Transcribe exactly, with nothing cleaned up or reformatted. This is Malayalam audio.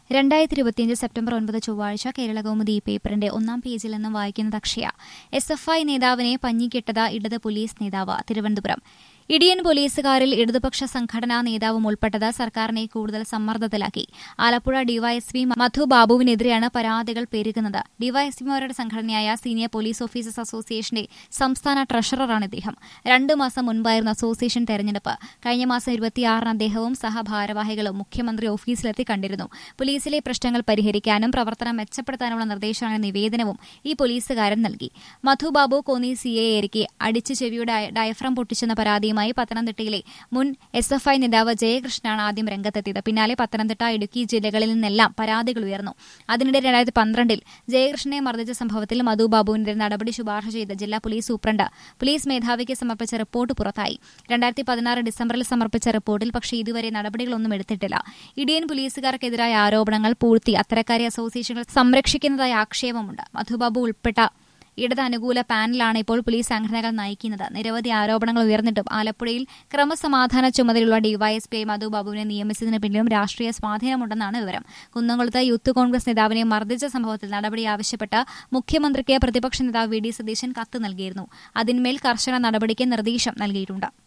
രണ്ടായിരത്തി ഇരുപത്തിയഞ്ച് സെപ്റ്റംബർ ഒൻപത് ചൊവ്വാഴ്ച കേരളകൗമുദി ഈ പേപ്പറിന്റെ ഒന്നാം പേജിൽ നിന്നും വായിക്കുന്നത് അക്ഷയ. എസ് എഫ് ഐ നേതാവിനെ പഞ്ഞിക്കെട്ടത് ഇടത് പോലീസ് നേതാവ്. തിരുവനന്തപുരം. ഇടിയൻ പോലീസുകാരിൽ ഇടതുപക്ഷ സംഘടനാ നേതാവും ഉൾപ്പെട്ടത് സർക്കാരിനെ കൂടുതൽ സമ്മർദ്ദത്തിലാക്കി. ആലപ്പുഴ ഡിവൈഎസ്പി മധു ബാബുവിനെതിരെയാണ് പരാതികൾ പെരുകുന്നത്. ഡിവൈഎസ്പിമാരുടെ സംഘടനയായ സീനിയർ പോലീസ് ഓഫീസേഴ്സ് അസോസിയേഷന്റെ സംസ്ഥാന ട്രഷററാണ് ഇദ്ദേഹം. രണ്ടു മാസം മുൻപായിരുന്നു അസോസിയേഷൻ തെരഞ്ഞെടുപ്പ്. കഴിഞ്ഞ മാസം ഇരുപത്തിയാറിന് അദ്ദേഹവും സഹഭാരവാഹികളും മുഖ്യമന്ത്രി ഓഫീസിലെത്തി കണ്ടിരുന്നു. പോലീസിലെ പ്രശ്നങ്ങൾ പരിഹരിക്കാനും പ്രവർത്തനം മെച്ചപ്പെടുത്താനുള്ള നിർദ്ദേശങ്ങളുടെ നിവേദനവും ഈ പോലീസുകാരൻ നൽകി. മധു ബാബു കോന്നി സി എ ഏരിക്ക് അടിച്ച് ചെവിയുടെ ഡയഫ്രം പൊട്ടിച്ചെന്ന പരാതിയുമായി പത്തനംതിട്ടയിലെ മുൻ എസ് എഫ് ഐ നേതാവ് ജയകൃഷ്ണനാണ് ആദ്യം രംഗത്തെത്തിയത്. പിന്നാലെ പത്തനംതിട്ട, ഇടുക്കി ജില്ലകളിൽ നിന്നെല്ലാം പരാതികൾ ഉയർന്നു. അതിനിടെ രണ്ടായിരത്തി പന്ത്രണ്ടിൽ ജയകൃഷ്ണനെ മർദ്ദിച്ച സംഭവത്തിൽ മധു ബാബുവിനെതിരെ നടപടി ശുപാർശ ചെയ്ത് ജില്ലാ പോലീസ് സൂപ്രണ്ട് പോലീസ് മേധാവിക്ക് സമർപ്പിച്ച റിപ്പോർട്ട് പുറത്തായി. രണ്ടായിരത്തി പതിനാറ് ഡിസംബറിൽ സമർപ്പിച്ച റിപ്പോർട്ടിൽ പക്ഷേ ഇതുവരെ നടപടികളൊന്നും എടുത്തിട്ടില്ല. ഇടിയൻ പോലീസുകാർക്കെതിരായ ആരോപണങ്ങൾ പൂഴ്ത്തി അത്തരക്കാരെ അസോസിയേഷനുകൾ സംരക്ഷിക്കുന്നതായ ആക്ഷേപമുണ്ട്. മധുബാബു ഉൾപ്പെട്ട ഇടത് അനുകൂല പാനലാണ് ഇപ്പോൾ പോലീസ് സംഘടനകൾ നയിക്കുന്നത്. നിരവധി ആരോപണങ്ങൾ ഉയർന്നിട്ടും ആലപ്പുഴയിൽ ക്രമസമാധാന ചുമതലയുള്ള ഡിവൈഎസ്പി മധു ബാബുവിനെ നിയമിച്ചതിന് പിന്നിലും രാഷ്ട്രീയ സ്വാധീനമുണ്ടെന്നാണ് വിവരം. കുന്നംകുളത്ത് യൂത്ത് കോൺഗ്രസ് നേതാവിനെ മർദ്ദിച്ച സംഭവത്തിൽ നടപടി ആവശ്യപ്പെട്ട് മുഖ്യമന്ത്രിക്ക് പ്രതിപക്ഷ നേതാവ് വി ഡി സതീശൻ കത്ത് നൽകിയിരുന്നു. അതിന്മേൽ കർശന നടപടിക്ക് നിർദ്ദേശം നൽകിയിട്ടുണ്ട്.